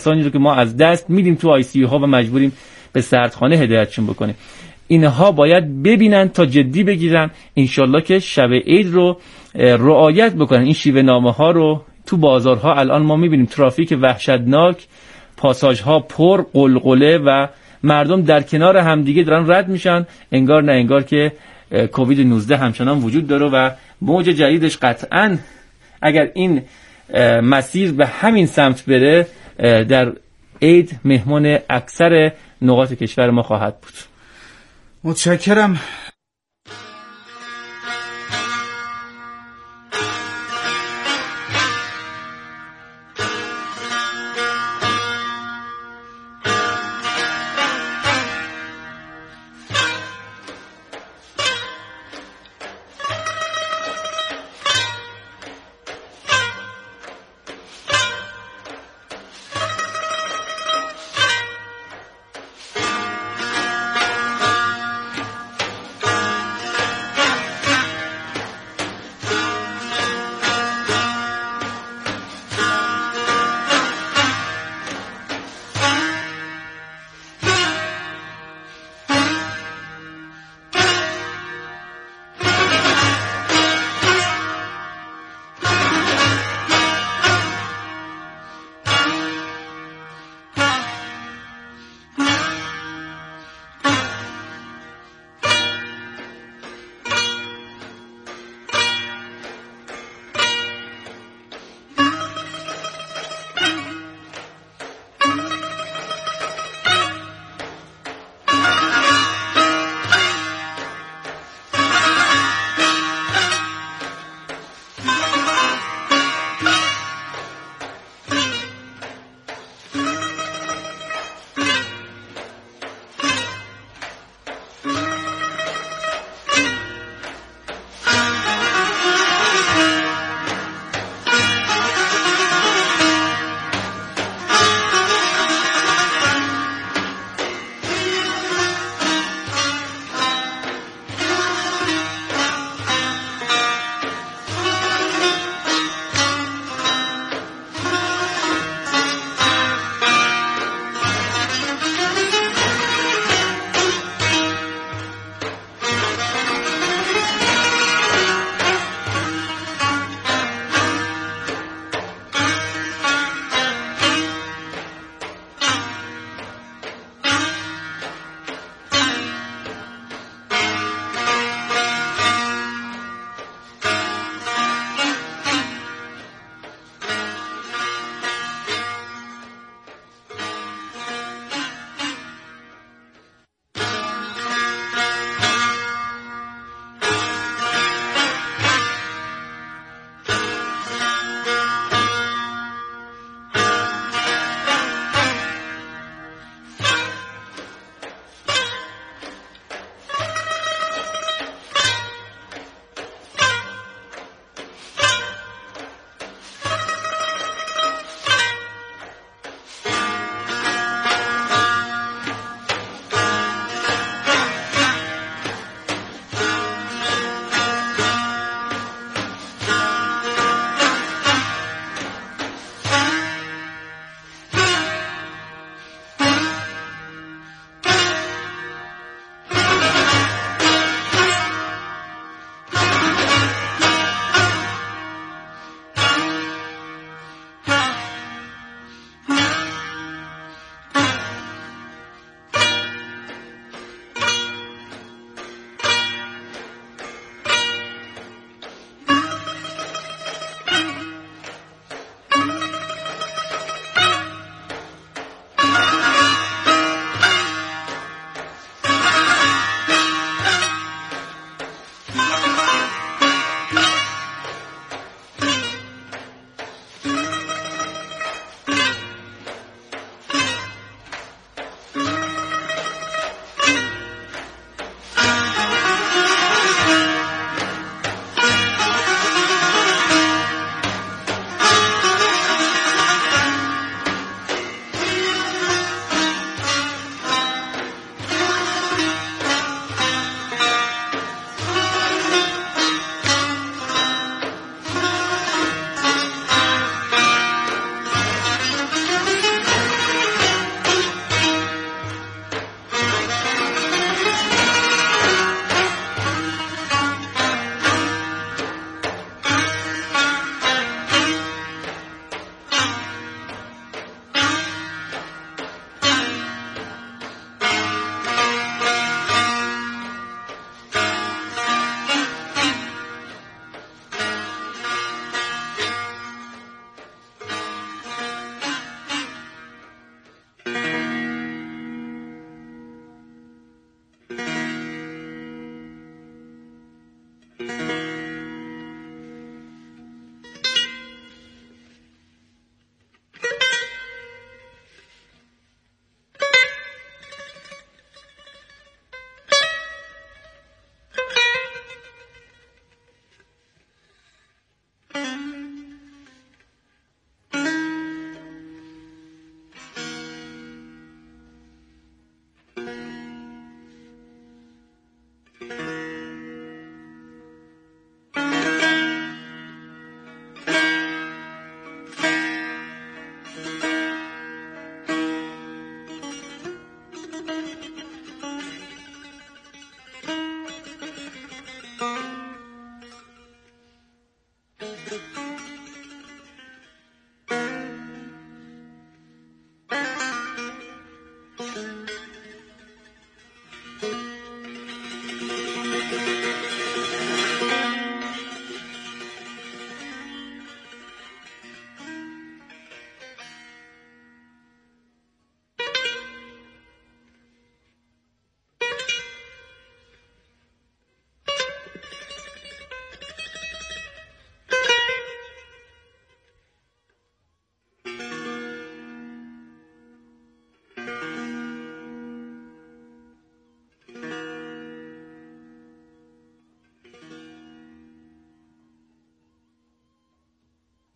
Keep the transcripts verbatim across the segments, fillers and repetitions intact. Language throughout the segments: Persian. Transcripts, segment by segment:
کسانی رو که ما از دست میدیم تو آی سی یو ها و مجبوریم به سردخانه هدایتشون بکنیم. اینها باید ببینن تا جدی بگیرن، انشالله که شب عید رو رعایت بکنن. این شیوه نامه ها رو تو بازارها الان ما میبینیم ترافیک وحشتناک، پاساژ ها پر، قلقله و مردم در کنار همدیگه دارن رد میشن، انگار نه انگار که کووید نوزده همچنان وجود داره و موج جدیدش قطعاً اگر این مسیر به همین سمت بره در عید مهمان اکثر نقاط کشور ما خواهد بود. متشکرم.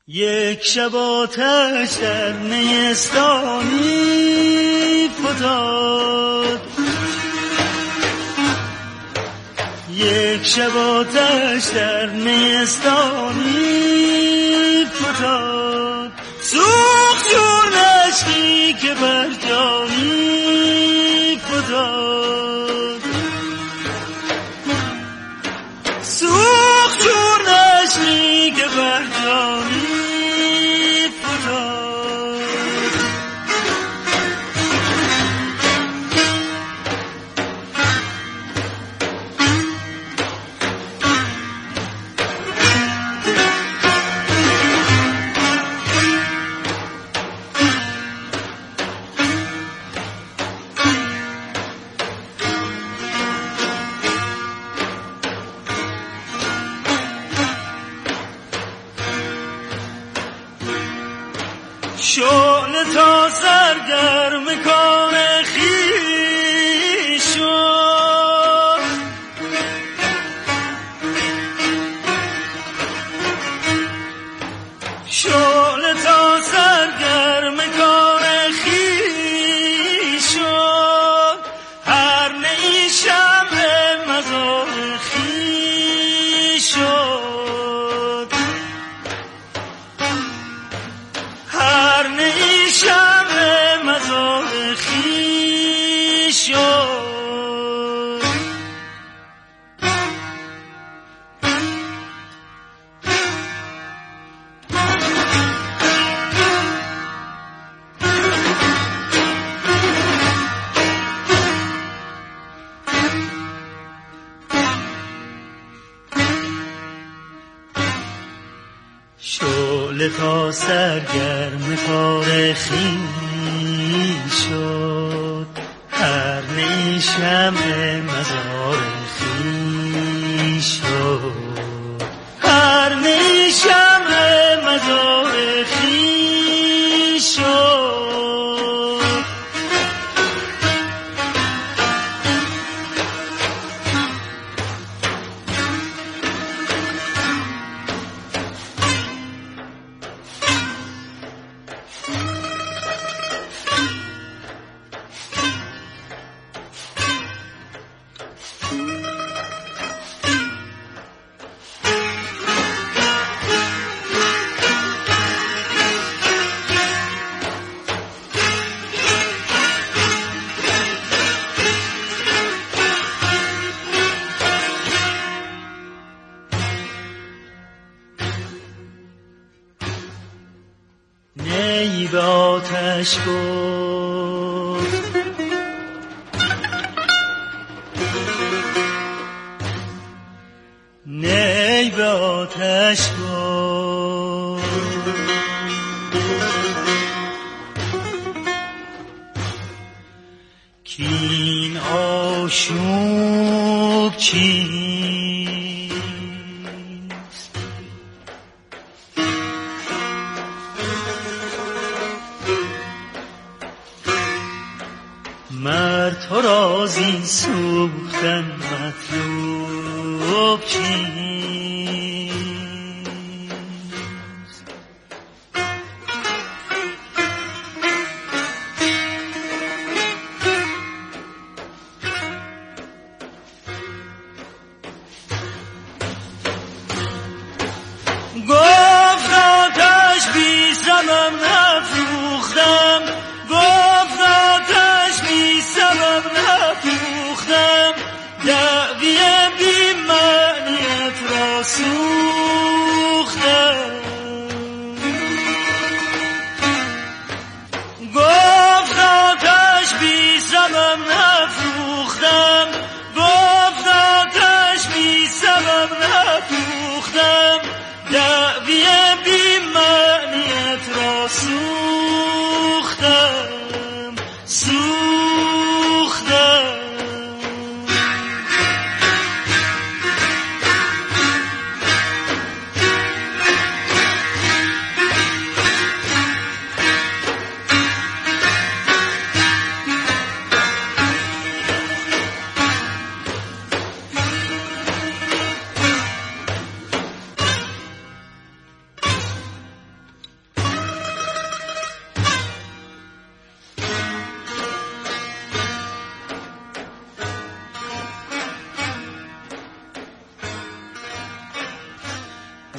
یک شب آتش در نیستانی فتاد، یک شب آتش در نیستانی فتاد، سوخت جون عشقی که بر جانی فتاد، سوخت جون عشقی که بر جانی شعله تا سرگرم کار خویش شد، شعله تا سرگرم کار خویش شد، هر نی شمع مزار خویش شد، هر نی شمع مزار خویش شد. شعله تا سرگرم کار خویش شد، هر نی شمع مزار خویش شد، هر نی شمع مزار خویش شد. نی به آتش گفت، نی به آتش گفت، کین آشوب چیست، مرد تو را زین سوختن مطلوب چیست. گفت آتش بی سبب نفروختم، گفت آتش بی سبب نفروختم، دعوی بی معنیت را سوختم. گفت آتش بی سبب نفروختم، گفت آتش بی سبب نفروختم، دعوی بی معنیت را سوختم، سوختم.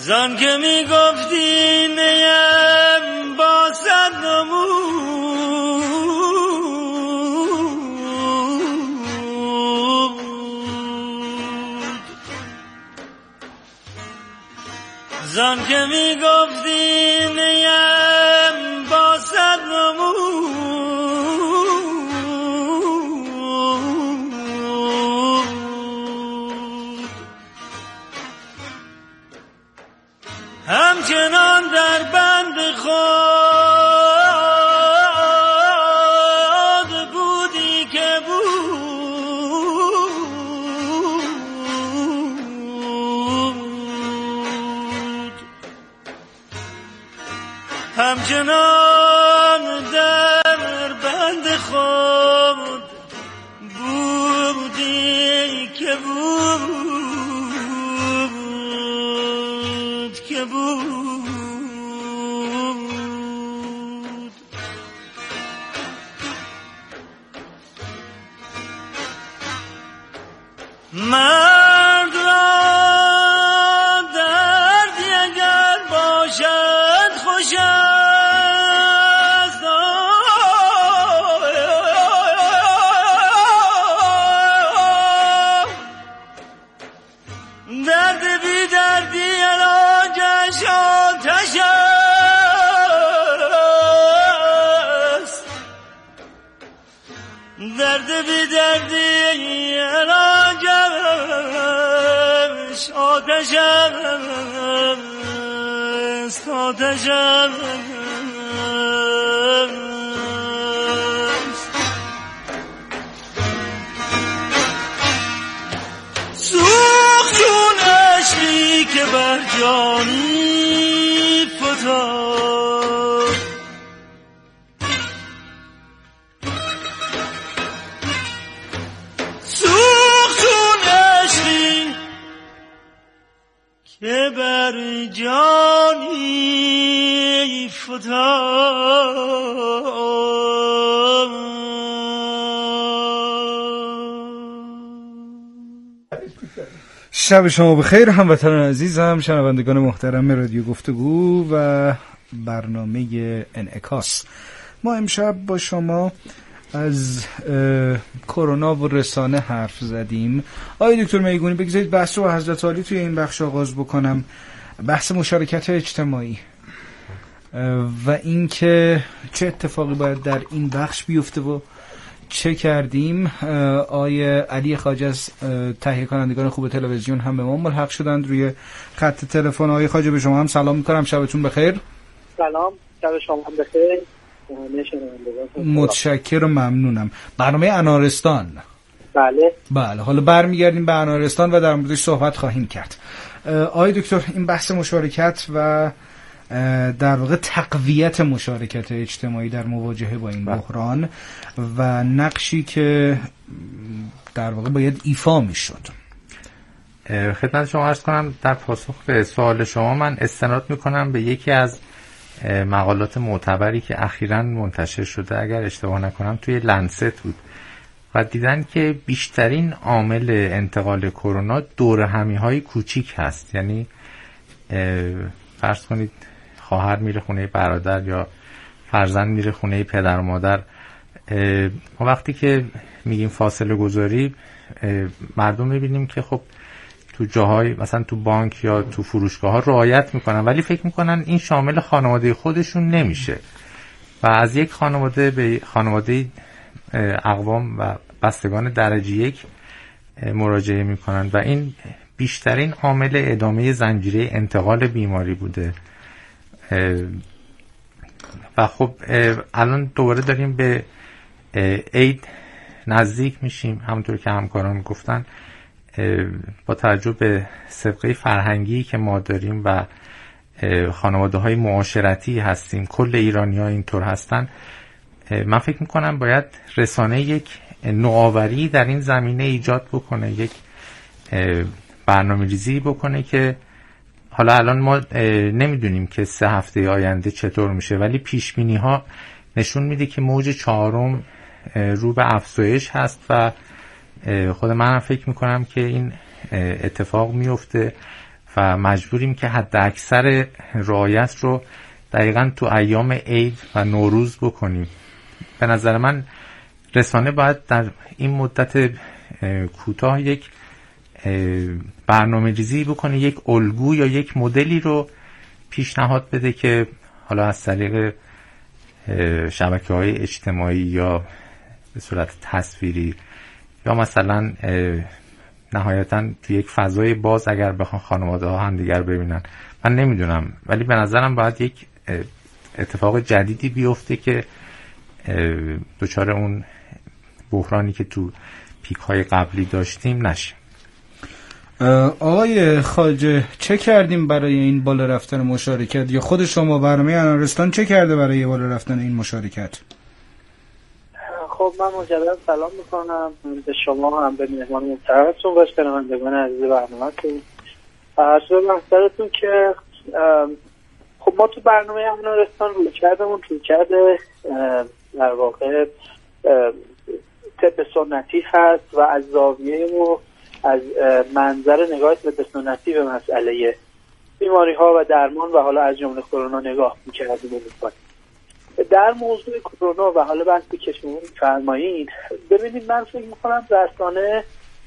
زان که می گفتی نیم با صد نمود، زان که می گفتی نیم با صد نمود، همچنان در بند خود بودی که بود، همچنان در بند خود بودی که بود که بود. مرد را دردی اگر باشد خوش است، درد بی دردی علاجش آتش است، درد بی دردی علاجش آتش است، آتش است. سوخت چون عشقی که بر جانی فتاد، سوخت چون عشقی که بر جانی فتاد. شب شما بخیر هموطنان عزیزم، شنوندگان محترم رادیو گفتگو و برنامه انعکاس. ما امشب با شما از کرونا و رسانه حرف زدیم. آقای دکتر میگونی بگذارید بحث رو حضرت عالی توی این بخش آغاز بکنم، بحث مشارکت اجتماعی و اینکه چه اتفاقی باید در این بخش بیفته و چه کردیم. آقای علی خواجه از تهیه کنندگان خوب تلویزیون هم به ما ملحق شدند روی خط تلفن. آقای خواجه به شما هم سلام میکنم، شبتون بخیر. سلام، شب شما هم بخیر. متشکر و ممنونم. برنامه انارستان. بله بله، حالا برمیگردیم به انارستان و در موردش صحبت خواهیم کرد. آقای دکتر، این بحث مشارکت و در واقع تقویت مشارکت اجتماعی در مواجهه با این بحران و نقشی که در واقع باید ایفا میشد. خدمت شما عرض کنم در پاسخ به سوال شما من استناد میکنم به یکی از مقالات معتبری که اخیراً منتشر شده، اگر اشتباه نکنم توی لنست بود، و دیدن که بیشترین عامل انتقال کرونا دورهمی‌های کوچیک هست. یعنی فرض کنید خواهر میره خونه برادر یا فرزند میره خونه پدر و مادر. ما وقتی که میگیم فاصله گذاری، مردم میبینیم که خب تو جاهای مثلا تو بانک یا تو فروشگاه ها رعایت میکنن، ولی فکر میکنن این شامل خانواده خودشون نمیشه و از یک خانواده به خانواده اقوام و بستگان درجه یک مراجعه میکنن و این بیشترین عامل ادامه زنجیره انتقال بیماری بوده. و خب الان دوباره داریم به عید نزدیک میشیم، همونطور که همکاران گفتن با توجه به سابقه فرهنگی که ما داریم و خانواده های معاشرتی هستیم، کل ایرانی ها اینطور هستن. من فکر میکنم باید رسانه یک نوآوری در این زمینه ایجاد بکنه، یک برنامه ریزی بکنه که حالا الان ما نمیدونیم که سه هفته آینده چطور میشه، ولی پیش بینی ها نشون میده که موج چهارم رو به افزایش هست و خود منم فکر میکنم که این اتفاق میفته و مجبوریم که حد اکثر رعایت رو دقیقاً تو ایام عید و نوروز بکنیم. به نظر من رسانه باید در این مدت کوتاه یک برنامه ریزی بکنه، یک الگو یا یک مدلی رو پیشنهاد بده که حالا از طریق شبکه‌های اجتماعی یا به صورت تصویری یا مثلا نهایتاً تو یک فضای باز اگر بخوان خانواده ها هم دیگر ببینن، من نمیدونم، ولی به نظرم باید یک اتفاق جدیدی بیفته که دچار اون بحرانی که تو پیک های قبلی داشتیم نشه. آقای خواجه چه کردیم برای این بالا رفتن مشارکت، یا خود شما برنامه انارستان چه کرده برای بالا رفتن این مشارکت؟ خب من مجددا سلام میکنم به شما هم به مهمان محترمتون و شنوندگان عزیز برنامه‌تون. عرض به محضرتون که خب ما تو برنامه انارستان روی کردمون روی کرده در واقع طب سنتی هست و از زاویه و از منظر نگاه طب سنتی به مسئله بیماری ها و درمان و حالا از جمله کرونا نگاه می‌کردیم و می‌کنیم. در موضوع کرونا و حالا بحثی که شما می‌فرمایید، ببینید من فکر می‌کنم رسانه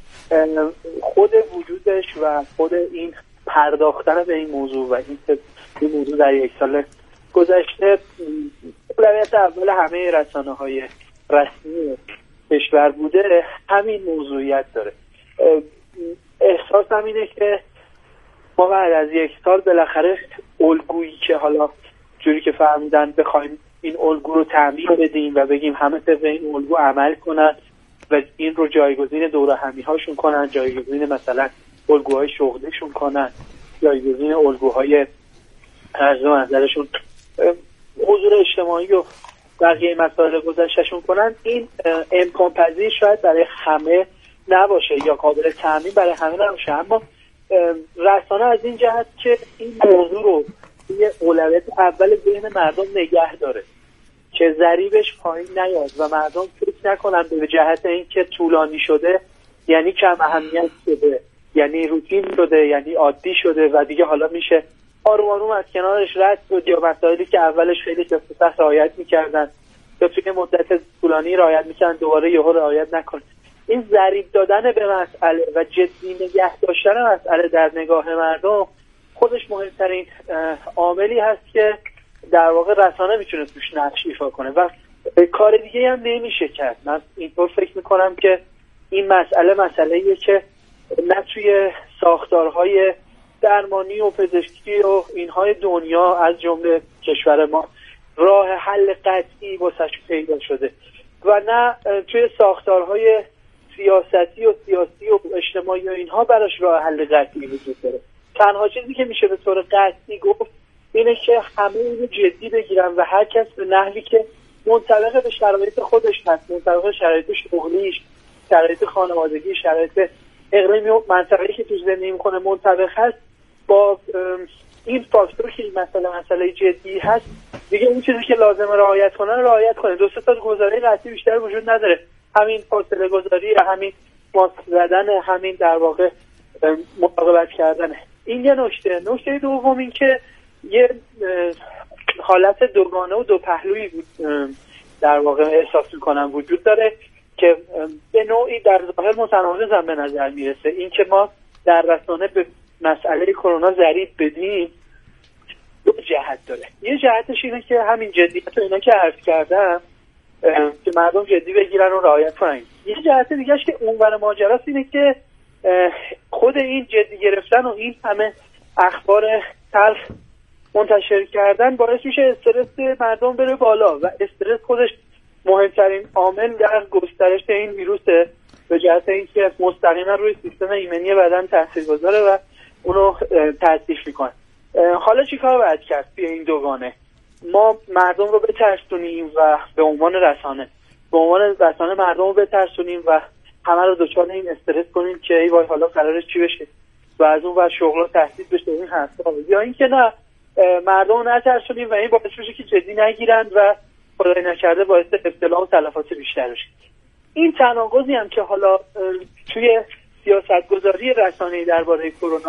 خود وجودش و خود این پرداختن به این موضوع و این این موضوع در یک سال گذشته اولویت اول همه رسانه‌های رسمی کشور بوده، همین موضوعیت داره. احساسم اینه که ما بعد از یک سال بالاخره الگویی که حالا جوری که فهمیدن بخوایم این الگو رو تعمیم بدیم و بگیم همه طبق این الگو عمل کنن و این رو جایگزین دوره همی هاشون کنن، جایگزین مثلا الگوهای شغلیشون کنن، جایگزین الگوهای عرض و منظرشون حضور اجتماعی و بقیه مسائل گذشتهشون کنن، این امکان پذیر شاید برای همه نباشه یا قابل تعمیم برای همه نباشه. اما رسانه از این جهت که این موضوع رو یه اولویت اول ذهن مردم نگه داره که ضریبش پایین نیاد و مردم فکر نکنن به جهت این که طولانی شده یعنی کم اهمیت شده، یعنی روتین شده، یعنی عادی شده و دیگه حالا میشه آروم آروم از کنارش رد شد، یا مسائلی که اولش خیلی سخت رعایت میکردن یا توی مدت طولانی رعایت میکردن دوباره یهو رعایت نکنن. این ضریب دادن به مسئله و جدی نگه داشتن مسئله در نگاه مردم خودش مهمترین عاملی هست که در واقع رسانه میتونه توش نقش ایفا کنه و کار دیگه هم نمیشه کرد. من اینطور فکر میکنم که این مسئله مسئله‌ایه که نه توی ساختارهای درمانی و پزشکی و اینهای دنیا از جمله کشور ما راه حل قطعی واسش پیدا شده و نه توی ساختارهای سیاستی و سیاسی و اجتماعی و اینها براش راه حل قطعی وجود داره. تنها چیزی که میشه به طور قطعی گفت اینه که همه اینو جدی بگیرن و هر کس به نحوی که منطبق به شرایط خودش هست، منطبق به شرایط شغلیش، شرایط خانوادگی، شرایط اقلیمی و منطقه‌ای که توش زندگی میکنه منطبق هست، با این فاکتور که این مسئله مسئله جدی هست دیگه اون چیزی که لازمه رعایت کنه رعایت کنه. دو سه تا گزاره قطعی بیشتر وجود نداره، همین فاصله گذاری، همین ماسک زدن، همین در واقع مراقبت کردنه. این یه نکته. نکته دوم این که یه حالت دوگانه و دو پهلویی بود در واقع احساس میکنم وجود داره که به نوعی در ظاهر متناقض هم به نظر میرسه. این که ما در رسانه به مسئله کرونا ضریب بدیم دو جهت داره. یه جهتش اینه که همین جدیت و اینا که عرض کردم که مردم جدی بگیرن و رعایت کنن. یه جهت دیگهش که اونور ماجراست اینه که خود این جدی گرفتن و این همه اخبار تلخ منتشر کردن باعث میشه استرس مردم بره بالا و استرس خودش مهمترین عامل در گسترش این ویروسه، به جهت اینکه مستقیما روی سیستم ایمنی بدن تاثیرگذاره و اونو تضعیف میکنه. حالا چیکار باید کرد توی این دوگانه؟ ما مردم رو بترسونیم و به عنوان رسانه به عنوان رسانه مردم رو بترسونیم و همه رو دچار این استرس کنیم که ای وای حالا قرارش چی بشه و از اون ور شغل تهدید بشه این حرفا، یا اینکه نه مردم رو نترسونیم و این باعث بشه که جدی نگیرن و خدای نکرده باعث ابتلا و تلفات بیشتر بشه. این تناقضی هم که حالا توی سیاستگذاری رسانه‌ای درباره کرونا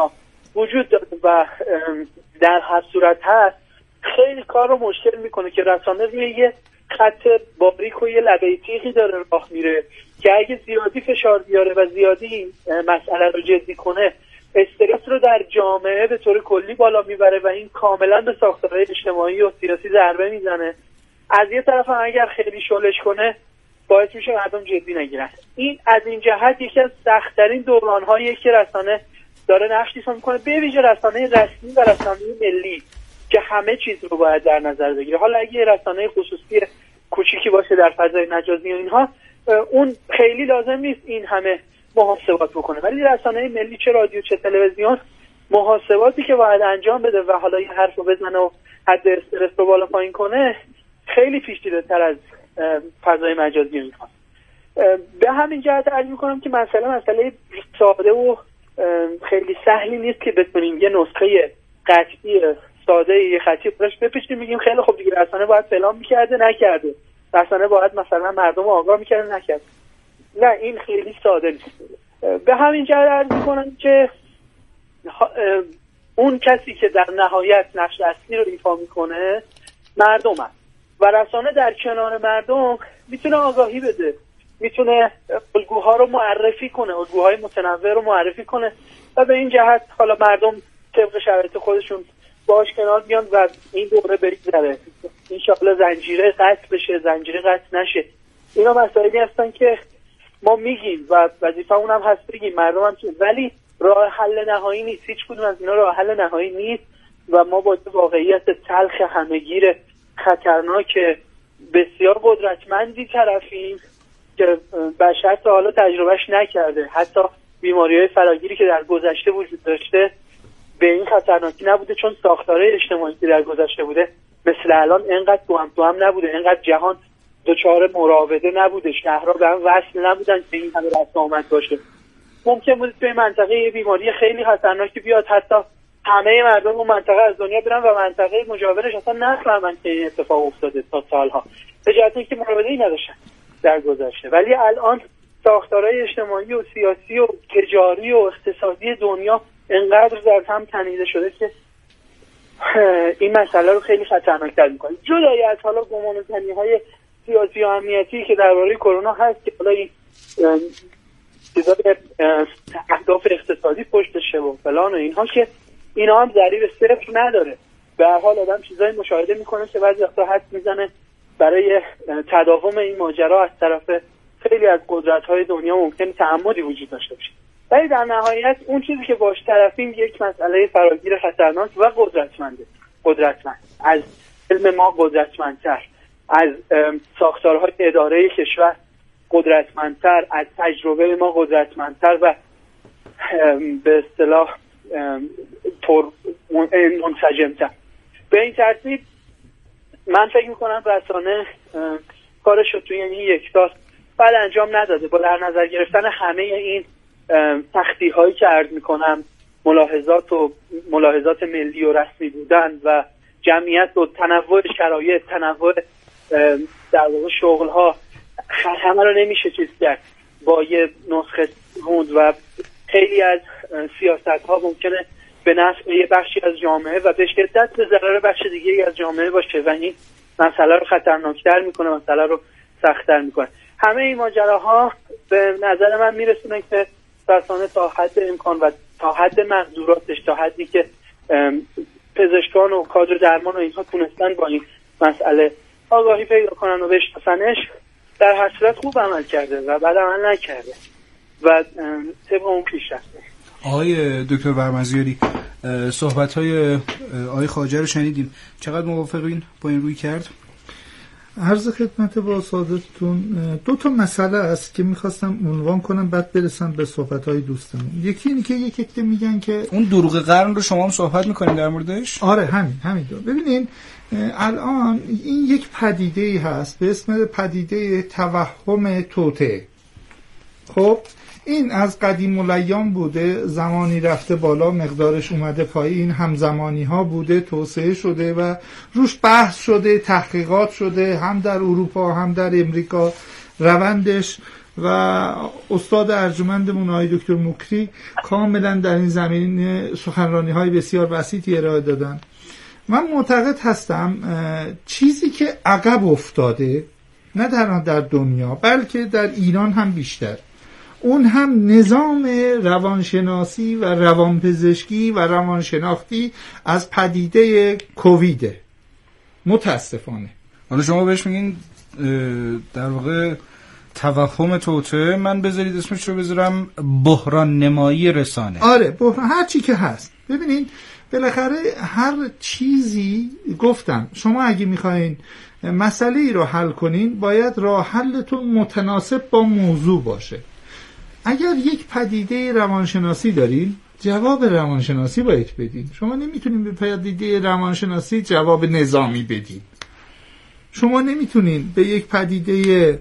وجود داره و در هر صورت هست خیلی کار رو مشکل میکنه که رسانه روی یه خط باریک و یه لبه تیغی داره راه میره که اگه زیادی فشار بیاره و زیادی مسئله رو جدی کنه استرس رو در جامعه به طور کلی بالا میبره و این کاملا به ساختارهای اجتماعی و سیاسی ضربه میزنه. از یه طرف هم اگر خیلی شلش کنه باعث میشه مردم جدی نگیرن. این از این جهت یکی از سخت‌ترین دوران‌هایی که رسانه داره نقش ایفا میکنه، به ویژه رسانه رسمی و رسانه ملی که همه چیز رو باید در نظر بگیره. حالا اگه رسانه خصوصی کوچیکی باشه در فضای مجازی و اینها اون خیلی لازم نیست این همه محاسبات بکنه، ولی رسانه ملی چه رادیو چه تلویزیون محاسباتی که باید انجام بده و حالا این حرف رو بزنه و حد استرس رو بالا پایین کنه خیلی پیچیده‌تر از فضای مجازی اینها. به همین جهت عرض می‌کنم که مسئله مسئله ساده و خیلی سهلی نیست که بتونیم یه نسخه قطعی ساده یه خطی براش بپیچیم بگیم خیلی خوب دیگه رسانه باید فلان می‌کرده نکرده، رسانه باید مثلا مردم رو آگاه می‌کرده نکرده. نه، این خیلی ساده نیست. به همین جهت عرض می‌کنم که اون کسی که در نهایت نقش اصلی رو ایفا می‌کنه مردم هست و رسانه در کنار مردم میتونه آگاهی بده، میتونه الگوها رو معرفی کنه، الگوهای متنوع رو معرفی کنه و به این جهت حالا مردم طبق شرایط خودشون باش کنار بیان و این دوره بگذره، انشاءالله زنجیره قطع بشه، زنجیره قطع نشه. اینا مسائلی هستن که ما میگیم و وظیفمون هم هست بگیم، مردم هم، ولی راه حل نهایی نیست، هیچ کدوم از اینا راه حل نهایی نیست و ما با واقعیت تلخ همهگیر خطرناک بسیار قدرتمندی طرفیم که بشر تا حالا تجربهش نکرده. حتی بیماری‌های فراگیری که در گذشته وجود داشته به این خطرناکی نبوده، چون ساختارهای اجتماعی که در گذشته بوده مثل الان اینقدر تو هم تو هم نبوده، اینقدر جهان دچار مراوده نبوده، شهرها به هم وصل نبودن که این همه رفت آمد باشه. ممکن بود توی منطقه یه بیماری خیلی خطرناکی بیاد، حتی همه مردم اون منطقه از دنیا برن و منطقه مجاورش اصلا نفهمن که این اتفاق افتاده تا سالها، به جهت اینکه مراوده‌ای نداشتن در گذشته. ولی الان ساختارهای اجتماعی و سیاسی و تجاری و اقتصادی دنیا انقدر در هم تنیده شده که این مسئله رو خیلی خطرناک‌تر می‌کنه. جدای از حالا گمانه‌زنی‌های سیاسی و امنیتی که درباره کرونا هست که حالا این چیزای اهداف اقتصادی پشتشه و فلان و اینها، که اینا هم ضریب صفر نداره. به هر حال آدم چیزایی مشاهده میکنه که بعضی وقتا حد میزنه برای تداوم این ماجرا از طرف خیلی از قدرت‌های دنیا ممکن تعمدی وجود داشته باشه. ولی در نهایت اون چیزی که باش طرفیم یک مسئله فراگیر خطرناک و قدرتمنده، قدرتمند از علم ما قدرتمندتر، از ساختارهای اداره کشور قدرتمندتر، از تجربه ما قدرتمندتر و به اصطلاح منسجمتر. به این ترتیب من فکر میکنم رسانه کارش رو توی این یک سال بعد انجام نداده. با در نظر گرفتن همه این سختی هایی که عرض میکنم، ملاحظات و ملاحظات ملی و رسمی بودن و جمعیت و تنوع شرایط، تنوع در واقع شغل ها، همه رو نمیشه چیز کرد با یه نسخه روند و خیلی از سیاست ها ممکنه به نفع یه بخشی از جامعه و به شدت به ضرر بخش دیگه از جامعه باشه و این مسئله رو خطرناکتر میکنه، مسئله رو سخت‌تر میکنه. همه این ماجراها به نظر من میرسونه که رسانه تا حد امکان و تا حد مقدوراتش، تا حدی که پزشکان و کادر درمان و اینها تونستن با این مسئله آگاهی پیدا کنن و بشناسنش، در هر صورت خوب عمل کرده و بعد عمل نکرده و طبق اون پیش رفته. آقای دکتر برمزیاری، صحبت‌های آقای خواجه رو شنیدیم، چقدر موافقین با این روی کرد؟ عرض خدمت با سعادتتون دو تا مسئله است که میخواستم عنوان کنم بعد برسم به صحبت‌های دوستمون. یکی اینه که یک عده میگن که اون دروغ قرن رو شما هم صحبت میکنین در موردش؟ آره همین همین دو. ببینین الان این یک پدیده‌ای هست به اسم پدیده توهم توطئه. خب این از قدیم الایام بوده، زمانی رفته بالا مقدارش اومده پایین، همزمانی ها بوده، توسعه شده و روش بحث شده، تحقیقات شده، هم در اروپا هم در امریکا روندش و استاد ارجمندمون آقای دکتر مکری کاملا در این زمینه سخنرانی های بسیار بسیطی ارائه دادن. من معتقد هستم چیزی که عقب افتاده نه در در دنیا بلکه در ایران هم بیشتر، اون هم نظام روانشناسی و روانپزشکی و روانشناختی از پدیده کوویده. متاسفانه حالا شما بهش میگین در واقع توهم توطئه، من بذارید اسمش رو بذارم بحران نمایی رسانه. آره بحران، هر چی که هست. ببینین بالاخره هر چیزی، گفتم شما اگه میخواین مسئله ای رو حل کنین باید راه حلتون متناسب با موضوع باشه. اگر یک پدیده روانشناسی دارین جواب روانشناسی باید بدین. شما نمیتونین به پدیده روانشناسی جواب نظامی بدین. شما نمیتونین به یک پدیده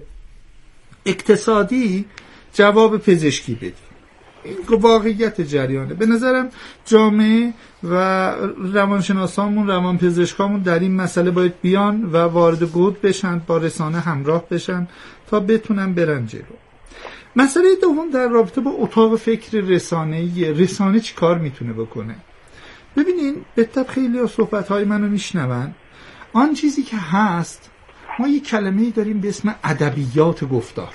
اقتصادی جواب پزشکی بدین. این واقعیت جریانه. به نظرم جامعه و روانشناسامون، روانپزشکامون در این مسئله باید بیان و وارد گود بشن، با رسانه همراه بشن تا بتونن برن جلو. مسئله دوم در رابطه با اتاق فکر رسانه‌ای، رسانه چی کار میتونه بکنه؟ ببینین به طب خیلی از صحبت‌های منو میشنون. آن چیزی که هست، ما یک کلمه‌ای داریم به اسم ادبیات گفتار.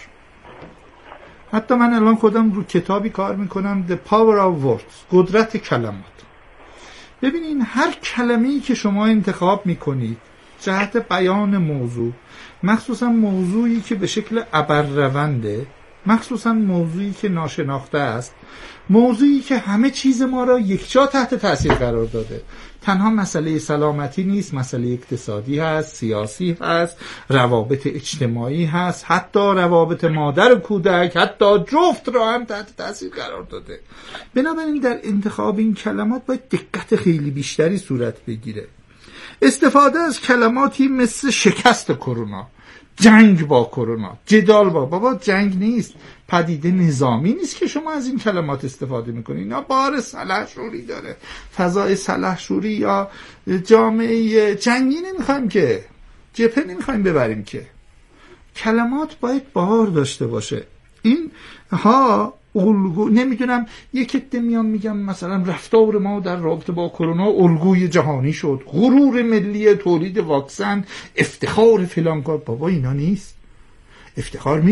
حتی من الان خودم رو کتابی کار میکنم The Power of Words، قدرت کلمات. ببینین هر کلمه‌ای که شما انتخاب میکنید جهت بیان موضوع، مخصوصا موضوعی که به شکل ابررونده، مخصوصا موضوعی که ناشناخته است، موضوعی که همه چیز ما را یکجا تحت تاثیر قرار داده، تنها مسئله سلامتی نیست، مسئله اقتصادی هست، سیاسی هست، روابط اجتماعی هست، حتی روابط مادر و کودک، حتی جفت را هم تحت تاثیر قرار داده. بنابراین در انتخاب این کلمات باید دقت خیلی بیشتری صورت بگیره. استفاده از کلماتی مثل شکست کرونا، جنگ با کرونا، جدال با بابا جنگ نیست، پدیده نظامی نیست که شما از این کلمات استفاده میکنید. اینا بار سلحشوری داره، فضای سلحشوری یا جامعه جنگی نمیخوایم که، جبهه نمیخوایم ببریم که. کلمات باید بار داشته باشه. این ها الگو، نمیدونم یک عده میان میگم مثلا رفتار ما در رابطه با کرونا الگوی جهانی شد، غرور ملی تولید واکسن، افتخار فلان کار. بابا اینا نیست. افتخار